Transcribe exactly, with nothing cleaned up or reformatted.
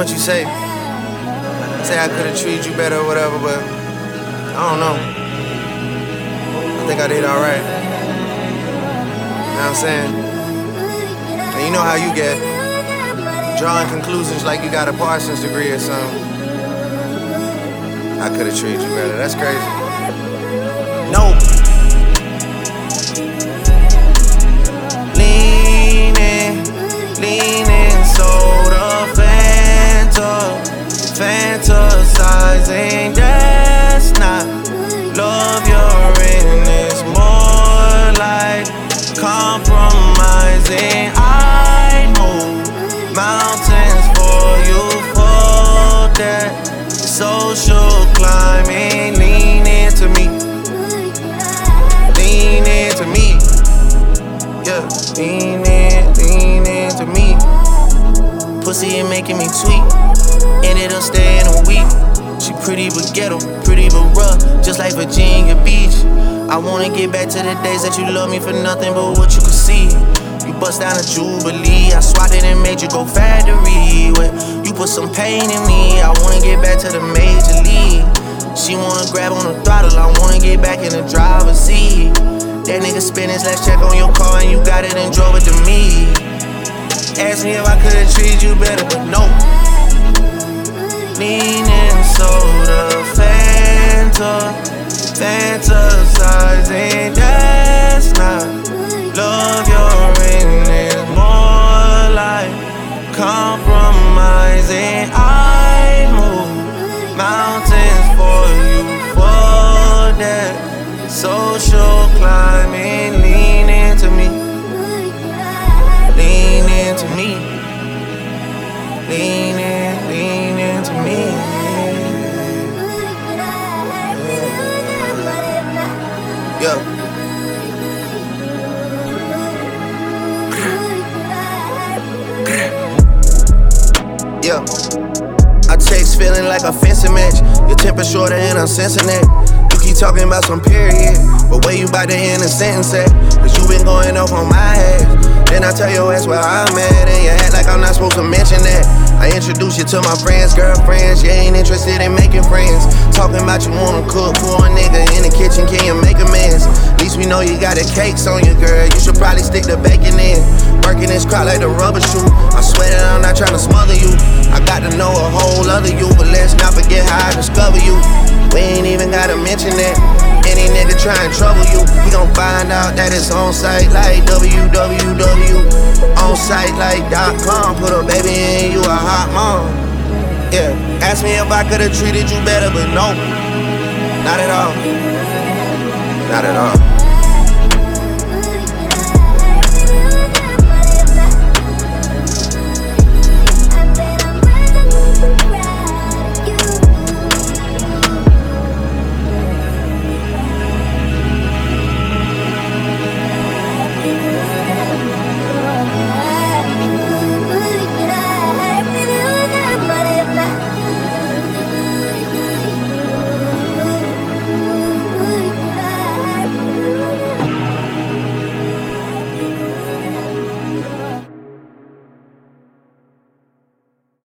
what you say. Say I could've treated you better or whatever, but I don't know. I think I did alright. You know what I'm saying? And you know how you get. Drawing conclusions like you got a Parsons degree or something. I could've treated you better. That's crazy. No. Leaning, leaning, soda, Fanta, fantasizing. That's not love. You're in. It's more like compromising. I move mountains for you for that social climbing. Lean into me, lean into me, yeah. Lean in, lean into me. Pussy ain't making me tweet, ended up staying a week. She pretty but ghetto, pretty but rough, just like Virginia Beach. I wanna get back to the days that you love me for nothing but what you could see. You bust down a Jubilee, I swatted and made you go factory. You put some pain in me, I wanna get back to the major league. She wanna grab on the throttle, I wanna get back in the driver's seat. That nigga spent his last check on your car and you got it and drove it to me. Asked me if I could've treated you better, but no. Leaning, soda, Fanta, fantasizing. That's not love. You're in. It's more like compromising. I move mountains for you for that social climbing. Lean into me, lean into me, lean in, lean into me. Yeah. Yeah, I text feeling like a fencing match. Your temper shorter and I'm sensing that. You keep talking about some period, but where you about to end a sentence at? Cause you been going off on my ass. Then I tell your ass where I'm at, and you act like I'm not supposed to mention that. I introduce you to my friends, girlfriends. You ain't interested in making friends. Talking about you wanna cook for a nigga in the kitchen, can you make amends? At least we know you got the cakes on you, girl. You should probably stick the bacon in. Working this crowd like the rubber shoe. I swear that I'm not trying to smother you. I got to know a whole other you, but let's not forget how I discover you. We ain't even gotta mention that. Any nigga try and trouble you, he gon' find out that it's on site like w w w. On site like dot com. Put a baby in, you a hot mom. Yeah, ask me if I could've treated you better, but no, not at all. Not at all.